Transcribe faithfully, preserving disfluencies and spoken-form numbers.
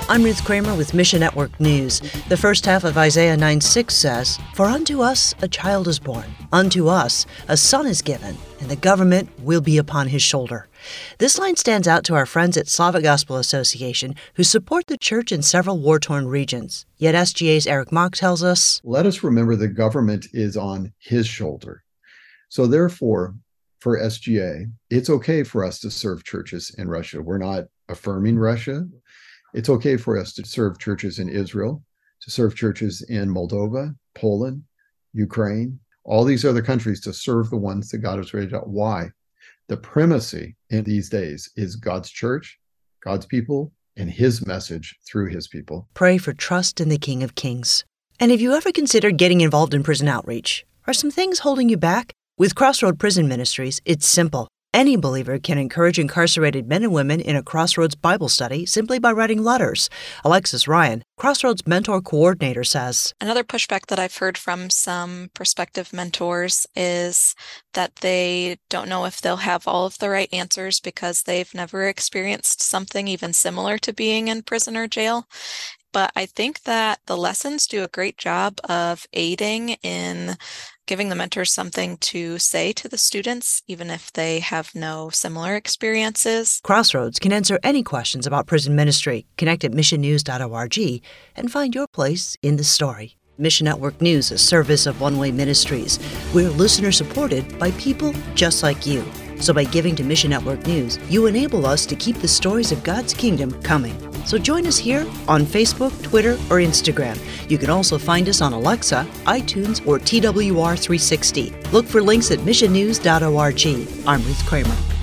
I'm Ruth Kramer with Mission Network News. The first half of Isaiah nine six says, "For unto us a child is born, unto us a son is given, and the government will be upon his shoulder." This line stands out to our friends at Slavic Gospel Association, who support the church in several war-torn regions. Yet S G A's Eric Mock tells us, let us remember the government is on his shoulder. So therefore, for S G A, it's okay for us to serve churches in Russia. We're not affirming Russia. It's okay for us to serve churches in Israel, to serve churches in Moldova, Poland, Ukraine, all these other countries, to serve the ones that God has raised up. Why? The primacy in these days is God's church, God's people, and his message through his people. Pray for trust in the King of Kings. And have you ever considered getting involved in prison outreach? Are some things holding you back? With Crossroad Prison Ministries, it's simple. Any believer can encourage incarcerated men and women in a Crossroads Bible study simply by writing letters. Alexis Ryan, Crossroads Mentor Coordinator, says, another pushback that I've heard from some prospective mentors is that they don't know if they'll have all of the right answers because they've never experienced something even similar to being in prison or jail. But I think that the lessons do a great job of aiding in giving the mentors something to say to the students, even if they have no similar experiences. Crossroads can answer any questions about prison ministry. Connect at mission news dot org and find your place in the story. Mission Network News, a service of One Way Ministries. We're listener-supported by people just like you. So by giving to Mission Network News, you enable us to keep the stories of God's kingdom coming. So join us here on Facebook, Twitter, or Instagram. You can also find us on Alexa, iTunes, or T W R three sixty. Look for links at mission news dot org. I'm Ruth Kramer.